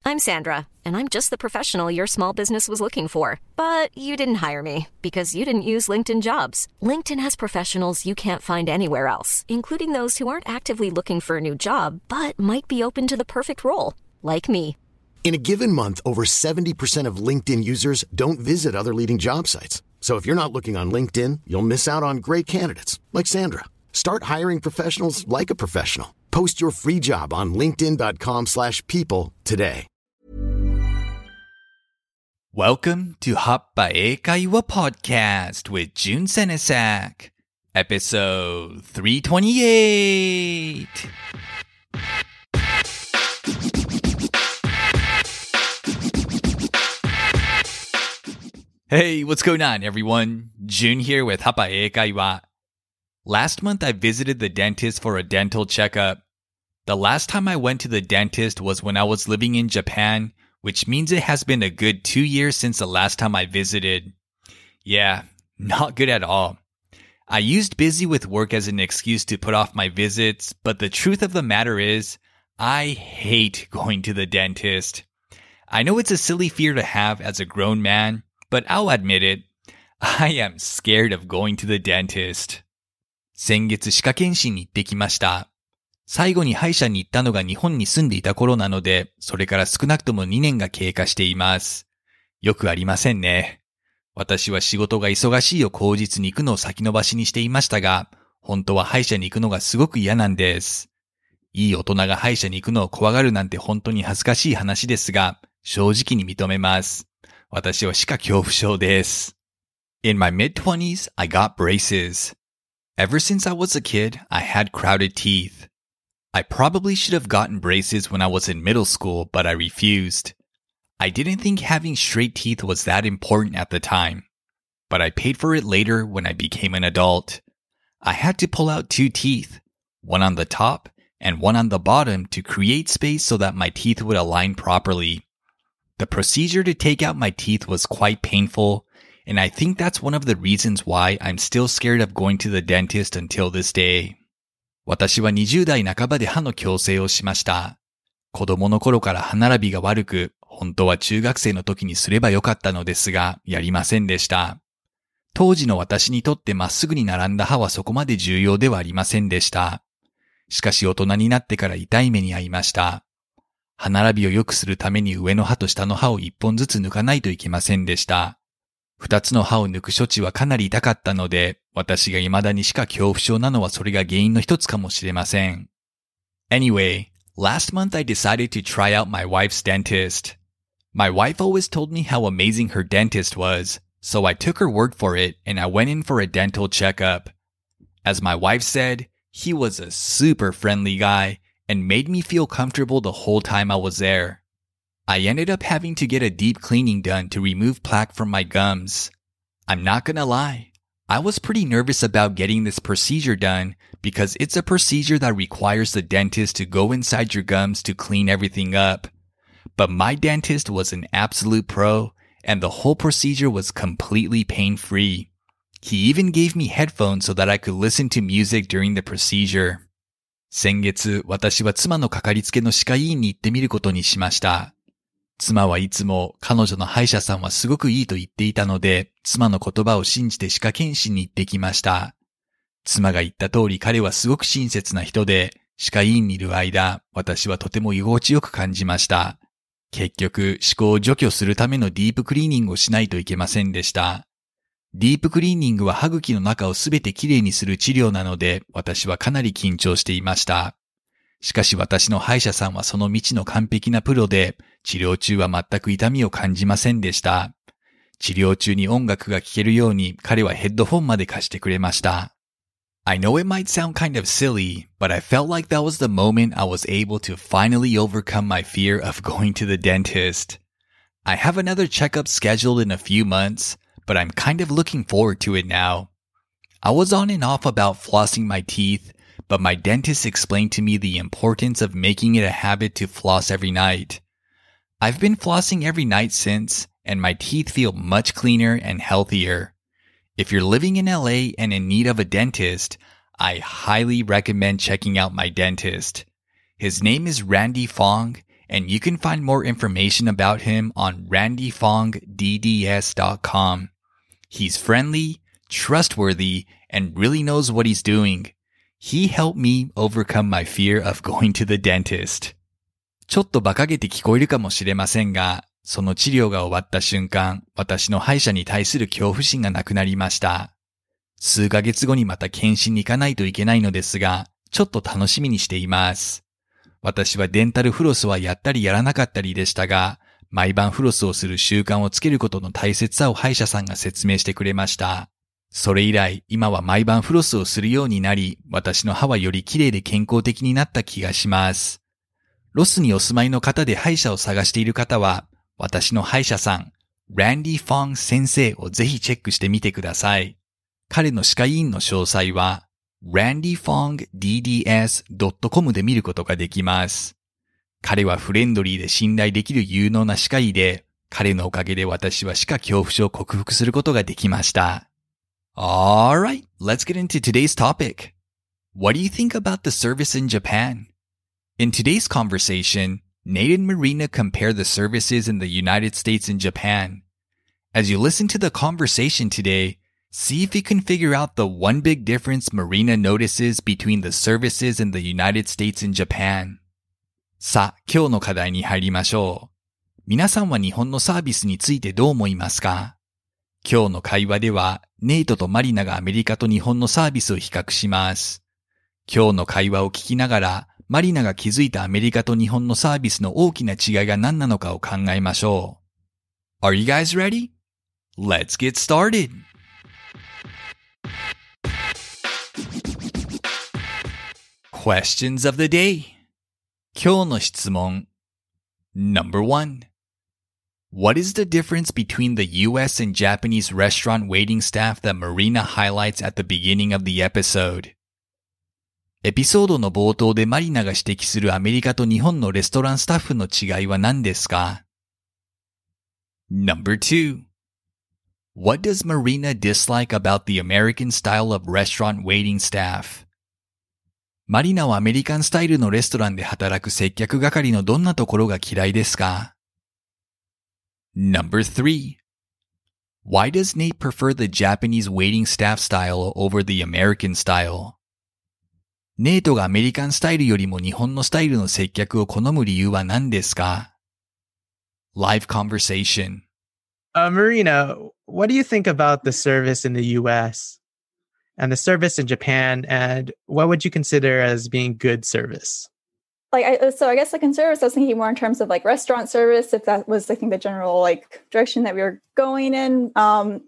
I'm Sandra, and I'm just the professional your small business was looking for. But you didn't hire me because you didn't use LinkedIn Jobs. LinkedIn has professionals you can't find anywhere else, including those who aren't actively looking for a new job, but might be open to the perfect role, like me. In a given month, over 70% of LinkedIn users don't visit other leading job sites. So if you're not looking on LinkedIn, you'll miss out on great candidates like Sandra. Start hiring professionals like a professional. Post your free job on linkedin.com/people today. Welcome to 葉っぱ英会話 Podcast with Jun Senesak, episode 328. Hey, what's going on, everyone? Jun here with 葉っぱ英会話. Last month, I visited the dentist for a dental checkup. The last time I went to the dentist was when I was living in Japan, which means it has been a good 2 years since the last time I visited. Yeah, not good at all. I used busy with work as an excuse to put off my visits, but the truth of the matter is, I hate going to the dentist. I know it's a silly fear to have as a grown man, but I'll admit it, I am scared of going to the dentist. 先月歯科検診に行ってきました。最後に歯医者に行ったのが日本に住んでいた頃なので、それから少なくとも2年が経過しています。よくありませんね。私は仕事が忙しいを口実に行くのを先延ばしにしていましたが、本当は歯医者に行くのがすごく嫌なんです。いい大人が歯医者に行くのを怖がるなんて本当に恥ずかしい話ですが、正直に認めます。私は歯科恐怖症です。In my mid-20s, I got braces. Ever since I was a kid, I had crowded teeth. I probably should have gotten braces when I was in middle school, but I refused. I didn't think having straight teeth was that important at the time, but I paid for it later when I became an adult. I had to pull out 2 teeth, one on the top and one on the bottom to create space so that my teeth would align properly. The procedure to take out my teeth was quite painful, and I think that's one of the reasons why I'm still scared of going to the dentist until this day. 私は20代半ばで歯の矯正をしました。子供の頃から歯並びが悪く、本当は中学生の時にすればよかったのですが、やりませんでした。当時の私にとってまっすぐに並んだ歯はそこまで重要ではありませんでした。しかし大人になってから痛い目に遭いました。歯並びを良くするために上の歯と下の歯を1本ずつ抜かないといけませんでした。2つの歯を抜く処置はかなり痛かったので、私が未だに歯科恐怖症なのはそれが原因の一つかもしれません。Anyway, last month I decided to try out my wife's dentist. My wife always told me how amazing her dentist was, so I took her word for it and I went in for a dental checkup. As my wife said, he was a super friendly guy and made me feel comfortable the whole time I was there. I ended up having to get a deep cleaning done to remove plaque from my gums. I'm not gonna lie, I was pretty nervous about getting this procedure done because it's a procedure that requires the dentist to go inside your gums to clean everything up. But my dentist was an absolute pro, and the whole procedure was completely pain-free. He even gave me headphones so that I could listen to music during the procedure. 先月、私は妻のかかりつけの歯科医院に行ってみることにしました。妻はいつも彼女の歯医者さんはすごくいいと言っていたので、妻の言葉を信じて歯科検診に行ってきました。妻が言った通り彼はすごく親切な人で、歯科医院にいる間、私はとても居心地よく感じました。結局、歯垢を除去するためのディープクリーニングをしないといけませんでした。ディープクリーニングは歯茎の中をすべてきれいにする治療なので、私はかなり緊張していました。しかし私の歯医者さんはその未知の完璧なプロで、治療中は全く痛みを感じませんでした。治療中に音楽が聴けるように彼はヘッドフォンまで貸してくれました。I know it might sound kind of silly, but I felt like that was the moment I was able to finally overcome my fear of going to the dentist. I have another checkup scheduled in a few months, but I'm kind of looking forward to it now. I was on and off about flossing my teeth, but my dentist explained to me the importance of making it a habit to floss every night. I've been flossing every night since, and my teeth feel much cleaner and healthier. If you're living in LA and in need of a dentist, I highly recommend checking out my dentist. His name is Randy Fong, and you can find more information about him on randyfongdds.com. He's friendly, trustworthy, and really knows what he's doing. He helped me overcome my fear of going to the dentist. ちょっと馬鹿げて聞こえるかもしれませんが、その治療が終わった瞬間、私の歯医者に対する恐怖心がなくなりました。数ヶ月後にまた検診に行かないといけないのですが、ちょっと楽しみにしています。私はデンタルフロスはやったりやらなかったりでしたが、毎晩フロスをする習慣をつけることの大切さを歯医者さんが説明してくれました。それ以来、今は毎晩フロスをするようになり、私の歯はより綺麗で健康的になった気がします。ロスにお住まいの方で歯医者を探している方は、私の歯医者さん、ランディ・フォン先生をぜひチェックしてみてください。彼の歯科医院の詳細は、randyfongdds.com で見ることができます。彼はフレンドリーで信頼できる有能な歯科医で、彼のおかげで私は歯科恐怖症を克服することができました。Alright, let's get into today's topic. What do you think about the service in Japan? In today's conversation, Nate and Marina compare the services in the United States and Japan. As you listen to the conversation today, see if you can figure out the one big difference Marina notices between the services in the United States and Japan. さあ、今日の課題に入りましょう。皆さんは日本のサービスについてどう思いますか？今日の会話では、ネイトとマリナがアメリカと日本のサービスを比較します。今日の会話を聞きながら、マリナが気づいたアメリカと日本のサービスの大きな違いが何なのかを考えましょう。Are you guys ready? Let's get started! Questions of the day. 今日の質問。Number 1. What is the difference between the US and Japanese restaurant waiting staff that Marina highlights at the beginning of the episode? エピソードの冒頭でマリナが指摘するアメリカと日本のレストランスタッフの違いは何ですか？ Number 2. What does Marina dislike about the American style of restaurant waiting staff? マリナはアメリカンスタイルのレストランで働く接客係のどんなところが嫌いですか？ Number 3. Why does Nate prefer the Japanese waiting staff style over the American style? ネイトがアメリカンスタイルよりも日本のスタイルの接客を好む理由は何ですか？ Live conversation. Marina, what do you think about the service in the US and the service in Japan, and what would you consider as being good service? I guess in service, I was thinking more in terms of like restaurant service, if that was, I think, the general like direction that we were going in. I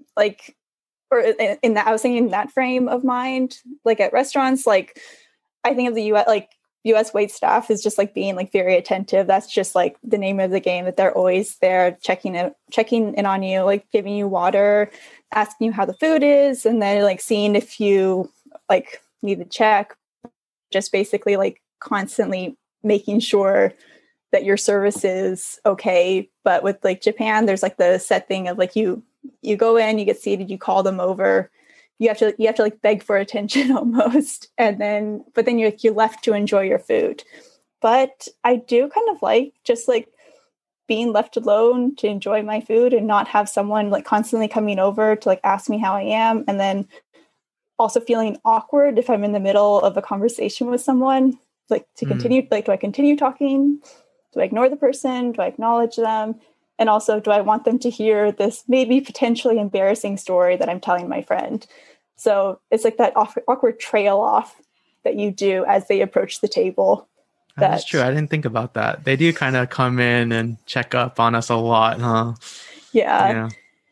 was thinking in that frame of mind, like at restaurants, like I think of the US wait staff is just like being like very attentive. That's just like the name of the game, that they're always there checking in on you, like giving you water, asking you how the food is, and then like seeing if you like need to check, just basically like constantly making sure that your service is okay. But with like Japan, there's like the set thing of like you go in, you get seated, you call them over. You have to like beg for attention almost, but then you're left to enjoy your food. But I do kind of like just like being left alone to enjoy my food and not have someone like constantly coming over to like ask me how I am, and then also feeling awkward if I'm in the middle of a conversation with someone, like to continue, like do I continue talking? Do I ignore the person? Do I acknowledge them? And also, do I want them to hear this maybe potentially embarrassing story that I'm telling my friend? So it's like that awkward trail off that you do as they approach the table. That's true. I didn't think about that. They do kind of come in and check up on us a lot, huh? Yeah.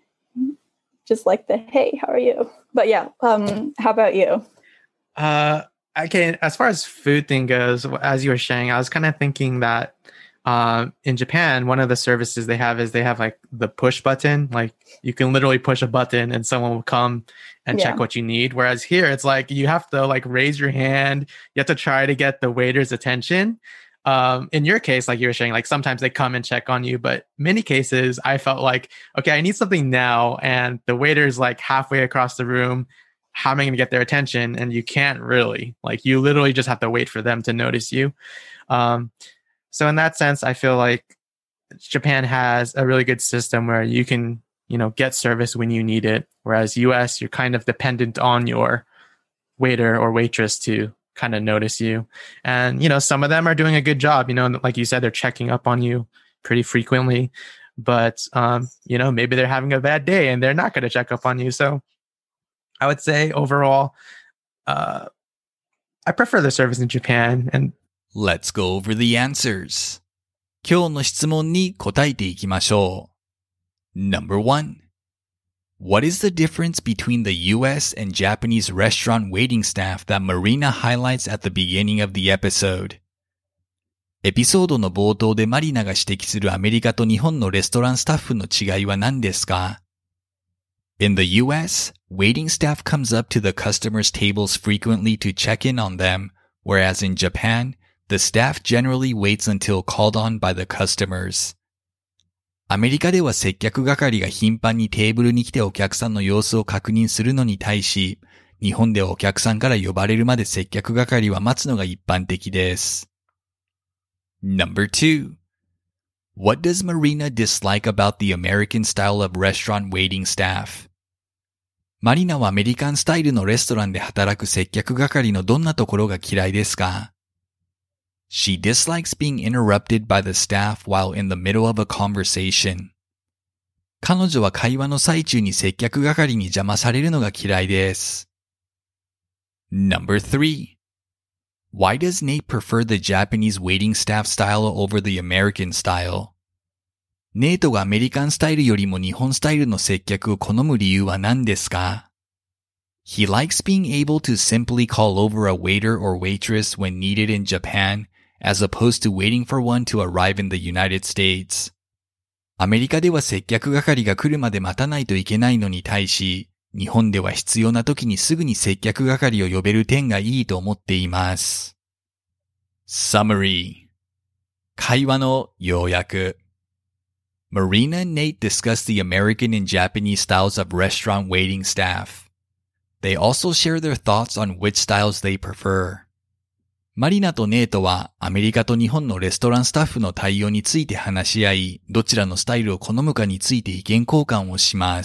Just like the, hey, how are you? But yeah, how about you? Okay, as far as food thing goes, as you were sharing, I was kind of thinking that in Japan, one of the services they have like the push button. Like you can literally push a button and someone will come and check what you need. Whereas here, it's like you have to like raise your hand. You have to try to get the waiter's attention. In your case, like you were saying, like sometimes they come and check on you, but many cases I felt like, okay, I need something now. And the waiter's like halfway across the room. How am I going to get their attention? And you can't really, like, you literally just have to wait for them to notice you. So in that sense, I feel like Japan has a really good system where you can, get service when you need it. Whereas US, you're kind of dependent on your waiter or waitress to kind of notice you. And, some of them are doing a good job. Like you said, they're checking up on you pretty frequently. But, maybe they're having a bad day and they're not going to check up on you. So I would say overall, I prefer the service in Japan. And Let's go over the answers. 今日の質問に答えていきましょう。Number 1. What is the difference between the US and Japanese restaurant waiting staff that Marina highlights at the beginning of the episode? エピソードの冒頭でマリナが指摘するアメリカと日本のレストランスタッフの違いは何ですか? In the US, waiting staff comes up to the customers' tables frequently to check in on them, whereas in Japan, the staff generally waits until called on by the customers. アメリカでは接客係が頻繁にテーブルに来てお客さんの様子を確認するのに対し、日本ではお客さんから呼ばれるまで接客係は待つのが一般的です。Number 2. What does Marina dislike about the American style of restaurant waiting staff? マリナはアメリカンスタイルのレストランで働く接客係のどんなところが嫌いですか? She dislikes being interrupted by the staff while in the middle of a conversation. 彼女は会話の最中に接客係に邪魔されるのが嫌いです。Number 3. Why does Nate prefer the Japanese waiting staff style over the American style? ネイトがアメリカンスタイルよりも日本スタイルの接客を好む理由は何ですか? He likes being able to simply call over a waiter or waitress when needed in Japan, as opposed to waiting for one to arrive in the United States. アメリカでは接客係が来るまで待たないといけないのに対し、日本では必要な時にすぐに接客係を呼べる点がいいと思っています。Summary. 会話の要約。Marina and Nate discuss the American and Japanese styles of restaurant waiting staff. They also share their thoughts on which styles they prefer. マリナとネイトはアメリカと日本のレストランスタッフの対応について話し合い、どちらのスタイルを好むかについて意見交換をします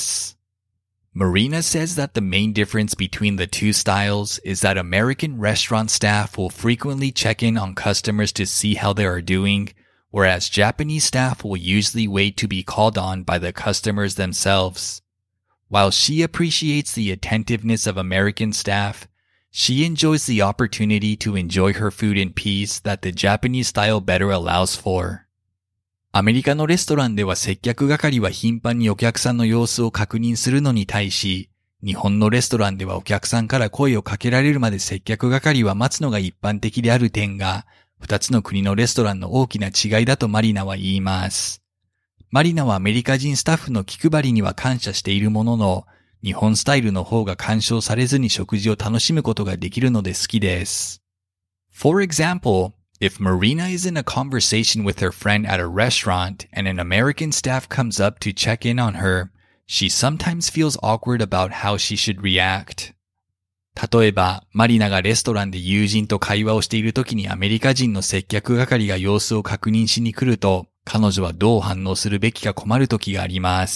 。Marina says that the main difference between the two styles is that American restaurant staff will frequently check in on customers to see how they are doing, whereas Japanese staff will usually wait to be called on by the customers themselves. While she appreciates the attentiveness of American staff, she enjoys the opportunity to enjoy her food in peace that the Japanese style better allows for. アメリカのレストランでは接客係は頻繁にお客さんの様子を確認するのに対し、日本のレストランではお客さんから声をかけられるまで接客係は待つのが一般的である点が、二つの国のレストランの大きな違いだとマリナは言います。マリナはアメリカ人スタッフの気配りには感謝しているものの、日本スタイルの方が干渉されずに食事を楽しむことができるので好きです。For example, if Marina is in a conversation with her friend at a restaurant and an American staff comes up to check in on her, she sometimes feels awkward about how she should react. 例えば、マリナがレストランで友人と会話をしているときにアメリカ人の接客係が様子を確認しに来ると、彼女はどう反応するべきか困るときがあります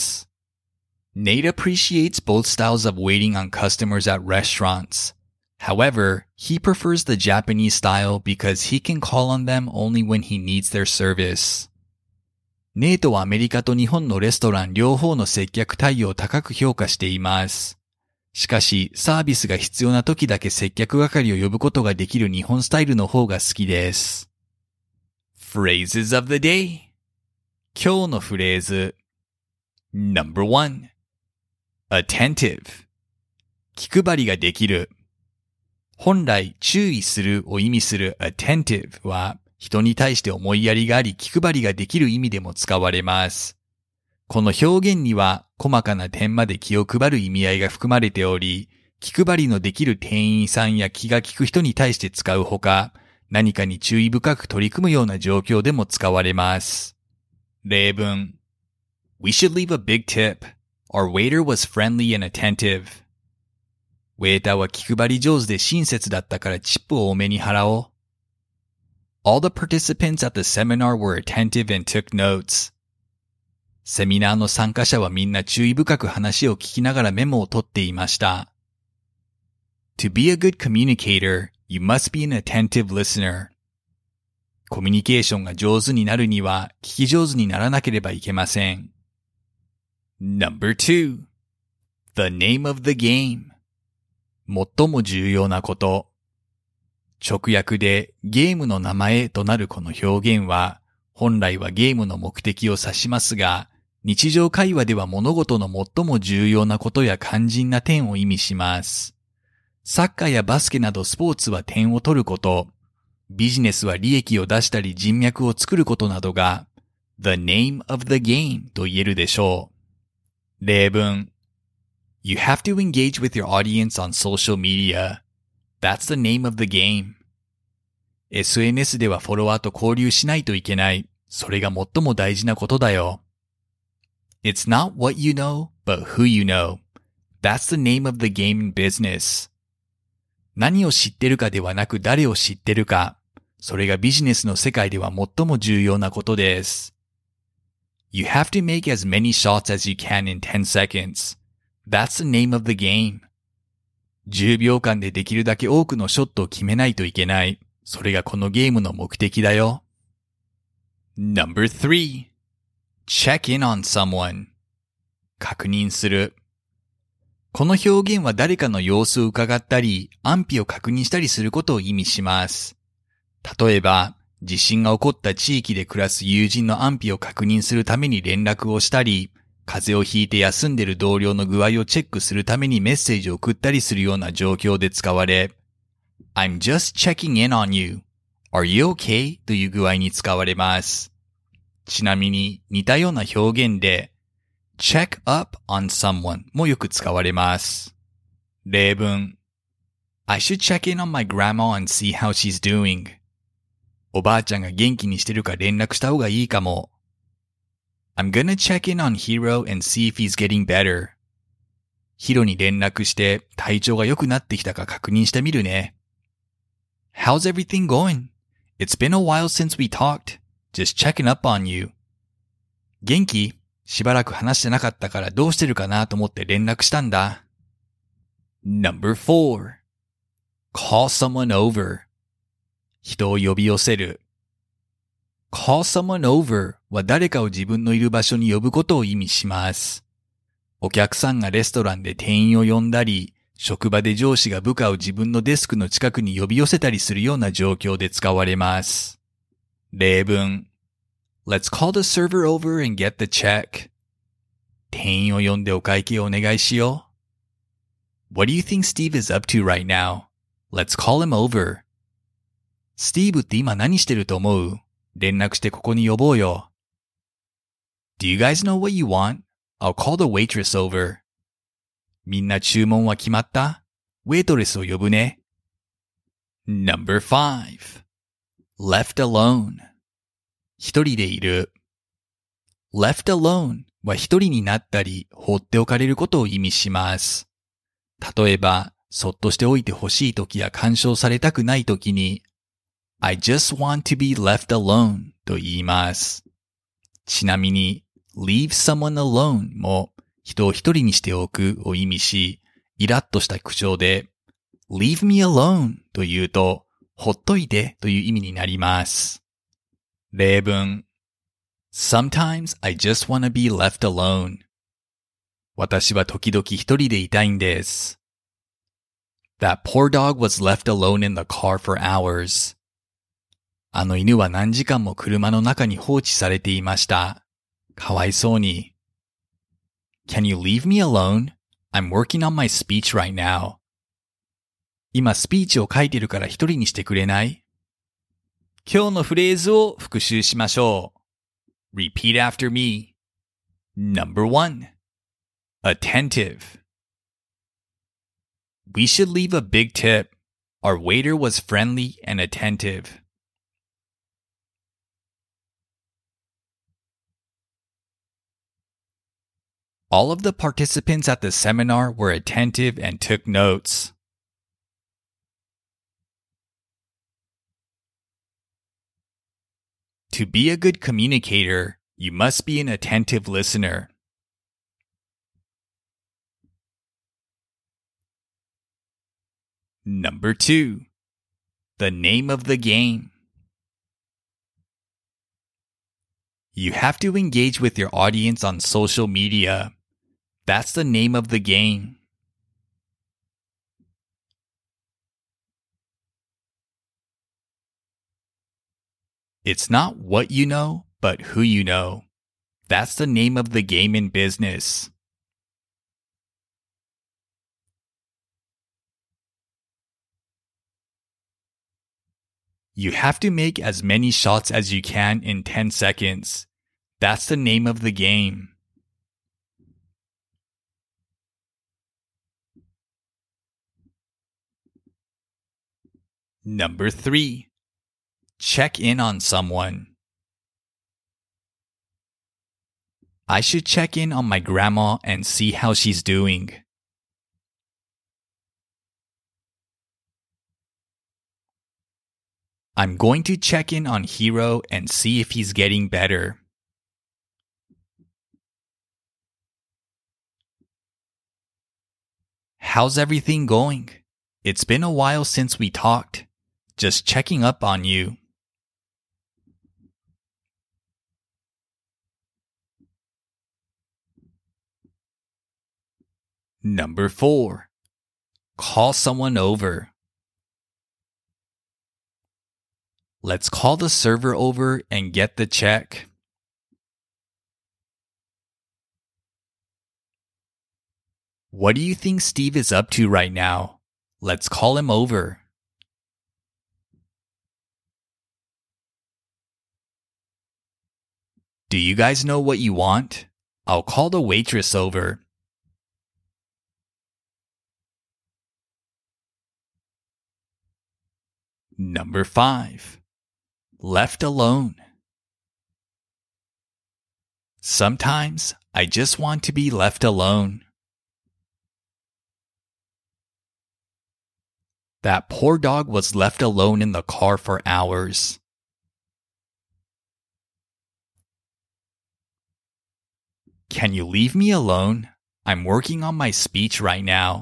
。Nate appreciates both styles of waiting on customers at restaurants. However, he prefers the Japanese style because he can call on them only when he needs their service. ネイトはアメリカと日本のレストラン両方の接客対応を高く評価しています。しかし、サービスが必要な時だけ接客係を呼ぶことができる日本スタイルの方が好きです。Phrases of the day. 今日のフレーズ。Number 1. Attentive. 気配りができる。本来、注意するを意味する attentive は、人に対して思いやりがあり気配りができる意味でも使われます。この表現には、細かな点まで気を配る意味合いが含まれており、気配りのできる店員さんや気が利く人に対して使うほか、何かに注意深く取り組むような状況でも使われます。例文。We should leave a big tip. Our waiter was friendly and attentive. ウェーターは気配り上手で親切だったからチップを多めに払おう。 All the participants at the seminar were attentive and took notes. セミナーの参加者はみんな注意深く話を聞きながらメモを取っていました。To be a good communicator, you must be an attentive listener. コミュニケーションが上手になるには聞き上手にならなければいけません。Number 2. The name of the game. 最も重要なこと。直訳でゲームの名前となるこの表現は、本来はゲームの目的を指しますが、日常会話では物事の最も重要なことや肝心な点を意味します。サッカーやバスケなどスポーツは点を取ること、ビジネスは利益を出したり人脈を作ることなどが、the name of the game と言えるでしょう。例文。You have to engage with your audience on social media. That's the name of the game. SNS ではフォロワーと交流しないといけない。それが最も大事なことだよ。It's not what you know, but who you know. That's the name of the game in business. 何を知ってるかではなく誰を知ってるか。それがビジネスの世界では最も重要なことです。You have to make as many shots as you can in 10 seconds. That's the name of the game. 10秒間でできるだけ多くのショットを決めないといけない。それがこのゲームの目的だよ。Number 3. Check in on someone. 確認する。この表現は誰かの様子を伺ったり、安否を確認したりすることを意味します。例えば、地震が起こった地域で暮らす友人の安否を確認するために連絡をしたり、風邪をひいて休んでいる同僚の具合をチェックするためにメッセージを送ったりするような状況で使われ、I'm just checking in on you. Are you okay? という具合に使われます。ちなみに似たような表現で check up on someone もよく使われます。例文 I should check in on my grandma and see how she's doing. おばあちゃんが元気にしてるか連絡した方がいいかも。I'm gonna check in on Hiro and see if he's getting better. ヒロに連絡して体調が良くなってきたか確認してみるね。How's everything going? It's been a while since we talked.Just checking up on you. 元気？しばらく話してなかったからどうしてるかなと思って連絡したんだ。Number 4. Call someone over. 人を呼び寄せる。Call someone over は誰かを自分のいる場所に呼ぶことを意味します。お客さんがレストランで店員を呼んだり、職場で上司が部下を自分のデスクの近くに呼び寄せたりするような状況で使われます。例文 Let's call the server over and get the check. 店員を呼んでお会計をお願いしよう。What do you think Steve is up to right now? Let's call him over. スティーブって今何してると思う？連絡してここに呼ぼうよ。Do you guys know what you want? I'll call the waitress over. みんな注文は決まった？ウェイトレスを呼ぶね。Number 5. Left alone. 一人でいる。Left alone は一人になったり放っておかれることを意味します。例えば、そっとしておいてほしいときや干渉されたくないときにI just want to be left alone と言います。ちなみに leave someone alone も人を一人にしておくを意味し、イラッとした口調で leave me alone と言うとほっといてという意味になります。例文 Sometimes I just want to be left alone. 私は時々一人でいたいんです。That poor dog was left alone in the car for hours. あの犬は何時間も車の中に放置されていました。かわいそうに。Can you leave me alone? I'm working on my speech right now. 今スピーチを書いてるから一人にしてくれない？今日のフレーズを復習しましょう。Repeat after me. Number 1. Attentive. We should leave a big tip. Our waiter was friendly and attentive. All of the participants at the seminar were attentive and took notes. To be a good communicator, you must be an attentive listener. Number 2, the name of the game. You have to engage with your audience on social media. That's the name of the game. It's not what you know, but who you know. That's the name of the game in business. You have to make as many shots as you can in 10 seconds. That's the name of the game. Number 3, check in on someone. I should check in on my grandma and see how she's doing. I'm going to check in on Hiro and see if he's getting better. How's everything going? It's been a while since we talked. Just checking up on you. Number 4, call someone over. Let's call the server over and get the check. What do you think Steve is up to right now? Let's call him over. Do you guys know what you want? I'll call the waitress over. Number 5, left alone. Sometimes I just want to be left alone. That poor dog was left alone in the car for hours. Can you leave me alone? I'm working on my speech right now.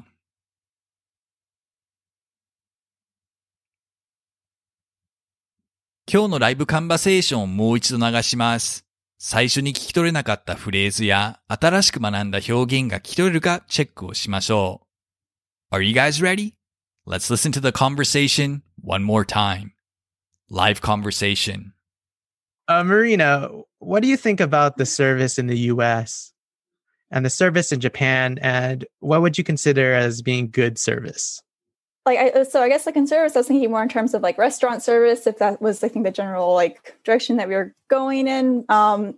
今日のライブカンバセーションをもう一度流します。最初に聞き取れなかったフレーズや新しく学んだ表現が聞き取れるかチェックをしましょう。Are you guys ready? Let's listen to the conversation one more time. Live conversation. Marina, what do you think about the service in the US and the service in Japan, and what would you consider as being good service? So I guess like in service, I was thinking more in terms of like restaurant service, if that was, I think, the general like direction that we were going in, I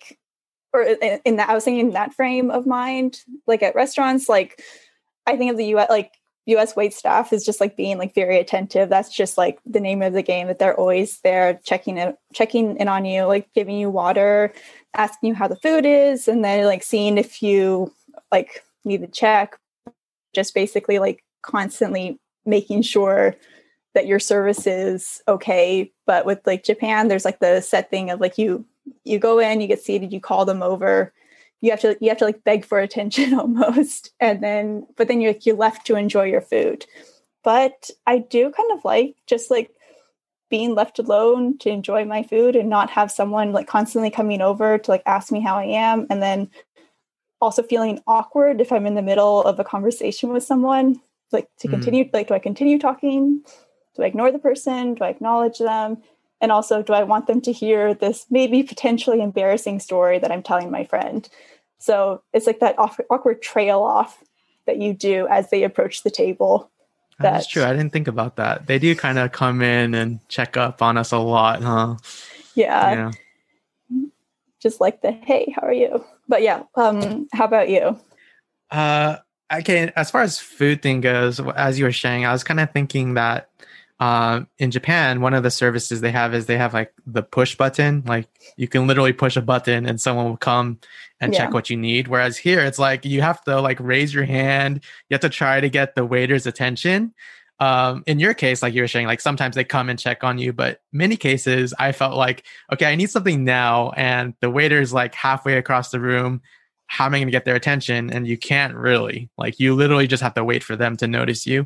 was thinking in that frame of mind, like at restaurants, like I think of the US wait staff is just like being like very attentive. That's just like the name of the game, that they're always there checking in on you, like giving you water, asking you how the food is, and then like seeing if you like need to check, just basically like constantly making sure that your service is okay. But with like Japan, there's like the set thing of like you go in, you get seated, you call them over. You have to like beg for attention almost. But then you're left to enjoy your food. But I do kind of like just like being left alone to enjoy my food and not have someone like constantly coming over to like ask me how I am. And then also feeling awkward if I'm in the middle of a conversation with someone, like to continue, like, do I continue talking? Do I ignore the person? Do I acknowledge them? And also, do I want them to hear this maybe potentially embarrassing story that I'm telling my friend? So it's like that awkward trail off that you do as they approach the table. That's true. I didn't think about that. They do kind of come in and check up on us a lot, huh? Yeah. Just like the, hey, how are you? But yeah, how about you? Okay, as far as food thing goes, as you were sharing, I was kind of thinking that in Japan, one of the services they have is they have like the push button. Like you can literally push a button and someone will come and check what you need. Whereas here, it's like you have to like raise your hand. You have to try to get the waiter's attention. in your case, like you were saying, like sometimes they come and check on you, but many cases I felt like, okay, I need something now. And the waiter's like halfway across the room. How am I going to get their attention? And you can't really, like, you literally just have to wait for them to notice you.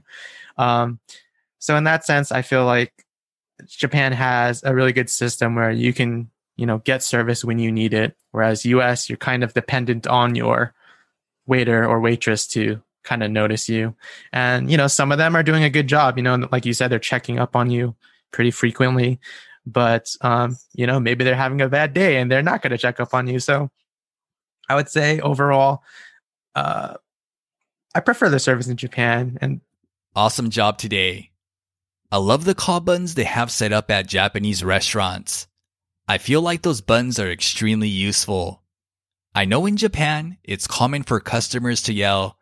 So in that sense, I feel like Japan has a really good system where you can, get service when you need it. Whereas US, you're kind of dependent on your waiter or waitress to kind of notice you. And, some of them are doing a good job, like you said, they're checking up on you pretty frequently, but, maybe they're having a bad day and they're not going to check up on you. So I would say overall, I prefer the service in Japan. And awesome job today. I love the call buttons they have set up at Japanese restaurants. I feel like those buttons are extremely useful. I know in Japan, it's common for customers to yell,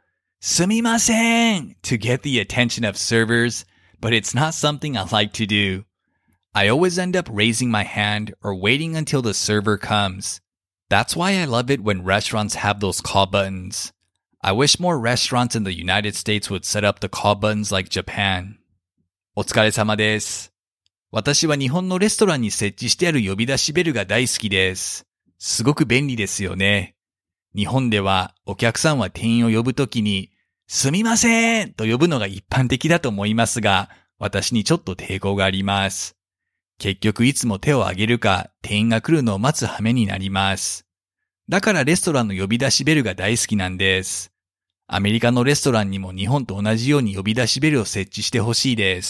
"Sumimasen," to get the attention of servers, but it's not something I like to do. I always end up raising my hand or waiting until the server comes. That's why I love it when restaurants have those call buttons. I wish more restaurants in the United States would set up the call buttons like Japan. お疲れ様です。私は日本のレストランに設置してある呼び出しベルが大好きです。すごく便利ですよね。日本ではお客さんは店員を呼ぶときに、すみませんと呼ぶのが一般的だと思いますが、私にちょっと抵抗があります。結局いつも手を挙げるか店員が来るのを待つ羽目になります。だからレストランの呼び出しベルが大好きなんです。アメリカのレストランにも日本と同じように呼び出しベルを設置してほしいです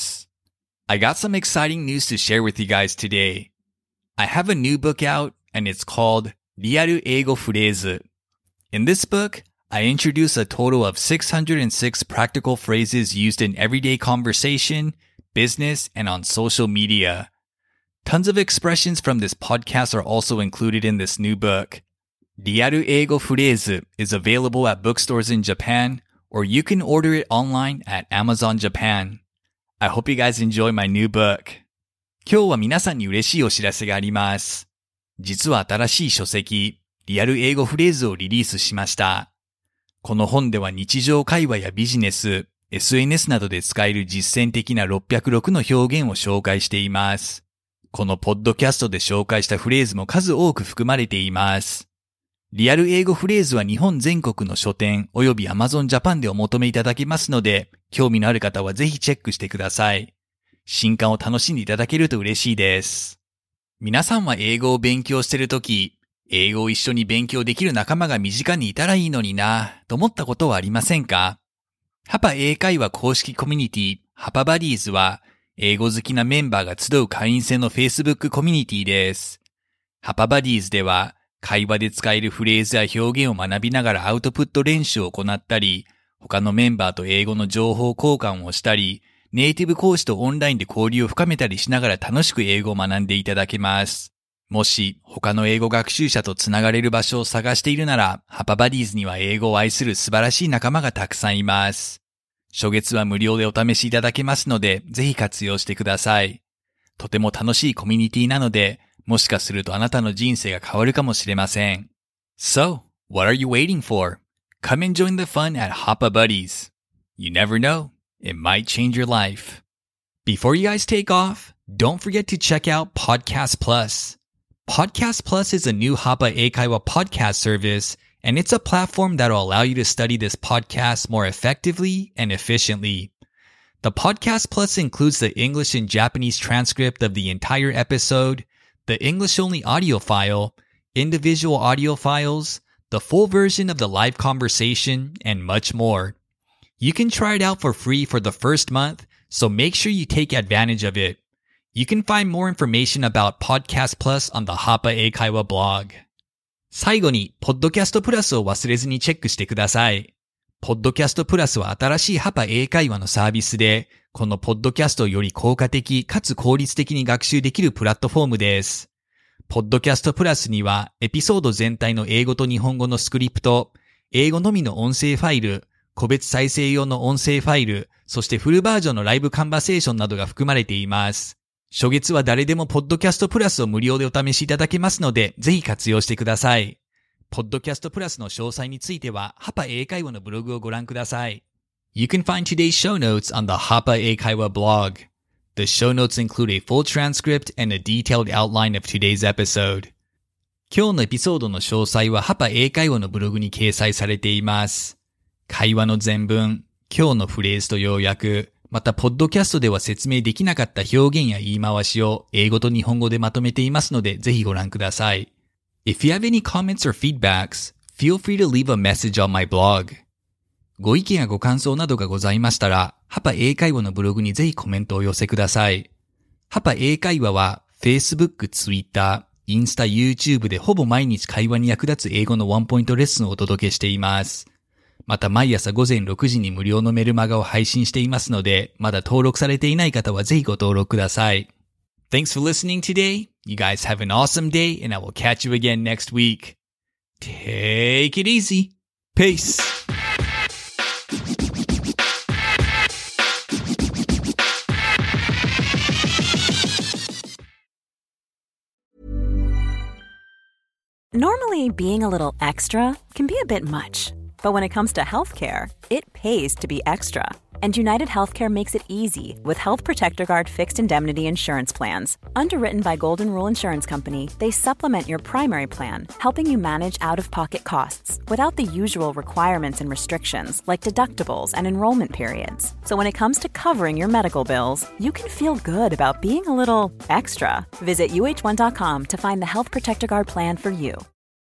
。I got some exciting news to share with you guys today. I have a new book out and it's called リアル英語フレーズ. In this book, I introduce a total of 606 practical phrases used in everyday conversation, business, and on social media. Tons of expressions from this podcast are also included in this new book. リアル英語フレーズ is available at bookstores in Japan, or you can order it online at Amazon Japan. I hope you guys enjoy my new book. 今日は皆さんに嬉しいお知らせがあります。実は新しい書籍、リアル英語フレーズをリリースしました。この本では日常会話やビジネス、SNS などで使える実践的な606の表現を紹介しています。このポッドキャストで紹介したフレーズも数多く含まれています。リアル英語フレーズは日本全国の書店および Amazon Japan でお求めいただけますので、興味のある方はぜひチェックしてください。新刊を楽しんでいただけると嬉しいです。皆さんは英語を勉強しているとき、英語を一緒に勉強できる仲間が身近にいたらいいのになと思ったことはありませんか？ハパ英会話公式コミュニティハパバディーズは英語好きなメンバーが集う会員制の Facebook コミュニティです。ハパバディーズでは会話で使えるフレーズや表現を学びながらアウトプット練習を行ったり、他のメンバーと英語の情報交換をしたり、ネイティブ講師とオンラインで交流を深めたりしながら楽しく英語を学んでいただけます。もし他の英語学習者とつながれる場所を探しているなら、ハパバディーズには英語を愛する素晴らしい仲間がたくさんいます。初月は無料でお試しいただけますので、ぜひ活用してください。とても楽しいコミュニティなので、もしかするとあなたの人生が変わるかもしれません。So, what are you waiting for? Come and join the fun at Hapa Buddies. You never know, it might change your life. Before you guys take off, don't forget to check out Podcast Plus. Podcast Plus is a new Hapa Eikaiwa podcast service, and it's a platform that will allow you to study this podcast more effectively and efficiently. The Podcast Plus includes the English and Japanese transcript of the entire episode, the English-only audio file, individual audio files, the full version of the live conversation, and much more. You can try it out for free for the first month, so make sure you take advantage of it. You can find more information about Podcast Plus on the Hapa Eikaiwa blog. 最後に、ポッドキャストプラスを忘れずにチェックしてください。ポッドキャストプラスは新しいハパ英会話のサービスで、このポッドキャストをより効果的かつ効率的に学習できるプラットフォームです。ポッドキャストプラスには、エピソード全体の英語と日本語のスクリプト、英語のみの音声ファイル、個別再生用の音声ファイル、そしてフルバージョンのライブカンバセーションなどが含まれています。初月は誰でもポッドキャストプラスを無料でお試しいただけますので、ぜひ活用してください。ポッドキャストプラスの詳細については、ハパ英会話のブログをご覧ください。 You can find today's show notes on the Hapa Eikaiwa blog. The show notes include a full transcript and a detailed outline of today's episode. 今日のエピソードの詳細は Hapa 英会話のブログに掲載されています。会話の全文、今日のフレーズと要約、またポッドキャストでは説明できなかった表現や言い回しを英語と日本語でまとめていますので、ぜひご覧ください。If you have any comments or feedbacks, feel free to leave a message on my blog. ご意見やご感想などがございましたら、Hapa 英会話のブログにぜひコメントをお寄せください。Hapa 英会話は Facebook、Twitter、インスタ、YouTube でほぼ毎日会話に役立つ英語のワンポイントレッスンをお届けしています。また毎朝午前6時に無料のメルマガを配信していますので、まだ登録されていない方はぜひご登録ください。Thanks for listening today. You guys have an awesome day and I will catch you again next week. Take it easy. Peace. Normally, being a little extra can be a bit much. But when it comes to healthcare, it pays to be extra. And United Healthcare makes it easy with Health Protector Guard fixed indemnity insurance plans. Underwritten by Golden Rule Insurance Company, they supplement your primary plan, helping you manage out-of-pocket costs without the usual requirements and restrictions like deductibles and enrollment periods. So when it comes to covering your medical bills, you can feel good about being a little extra. Visit uh1.com to find the Health Protector Guard plan for you.